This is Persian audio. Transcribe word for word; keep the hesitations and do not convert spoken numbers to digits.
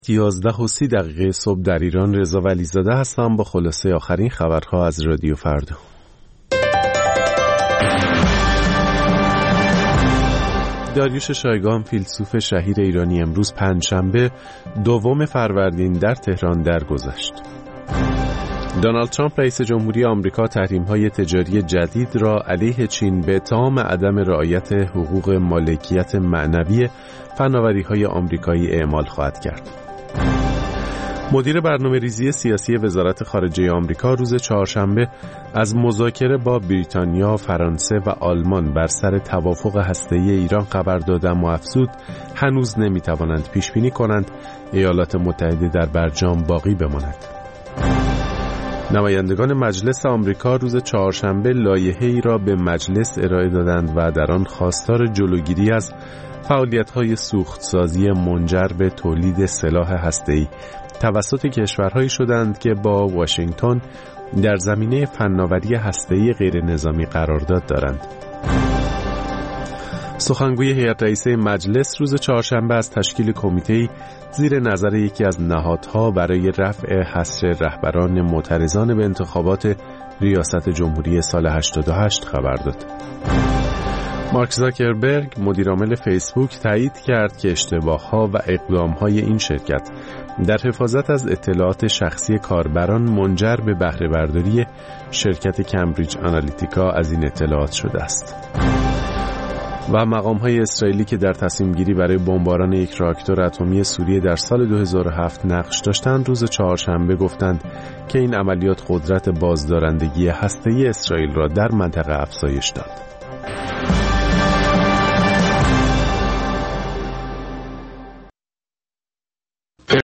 یازده و سی دقیقه صبح در ایران. رضا ولیزاده هستم با خلاصه آخرین خبرها از رادیو فردا. داریوش شایگان، فیلسوف شهیر ایرانی، امروز پنجشنبه دوم فروردین در تهران درگذشت. دونالد ترامپ رئیس جمهوری آمریکا تحریم‌های تجاری جدید را علیه چین به اتهام عدم رعایت حقوق مالکیت معنوی فناوری‌های آمریکایی اعمال خواهد کرد. مدیر برنامه‌ریزی سیاسی وزارت خارجه آمریکا روز چهارشنبه از مذاکره با بریتانیا، فرانسه و آلمان بر سر توافق هسته‌ای ایران خبر داد، اما افزود هنوز نمی‌توانند پیش‌بینی کنند ایالات متحده در برجام باقی بماند. نمایندگان مجلس آمریکا روز چهارشنبه لایحه‌ای را به مجلس ارائه دادند و در آن خواستار جلوگیری از فعالیت‌های سوختسازی منجر به تولید سلاح هسته‌ای توسط کشورهایی شدند که با واشنگتن در زمینه فناوری هسته‌ای غیر نظامی قرارداد دارند. سخنگوی هیئت رئیسه مجلس روز چهارشنبه از تشکیل کمیته‌ای زیر نظر یکی از نهادها برای رفع حصر رهبران معترضان به انتخابات ریاست جمهوری سال هشتاد و هشت خبر داد. مارک زاکربرگ، مدیرعامل فیسبوک، تایید کرد که اشتباه‌ها و اقدام‌های این شرکت در حفاظت از اطلاعات شخصی کاربران منجر به بهره برداری شرکت کمبریج آنالیتیکا از این اطلاعات شده است. و مقام‌های اسرائیلی که در تصمیم گیری برای بمباران یک راکتور اتمی سوریه در سال دو هزار و هفت نقش داشتند روز چهارشنبه گفتند که این عملیات قدرت بازدارندگی هسته‌ای اسرائیل را در منطقه افزایش داد.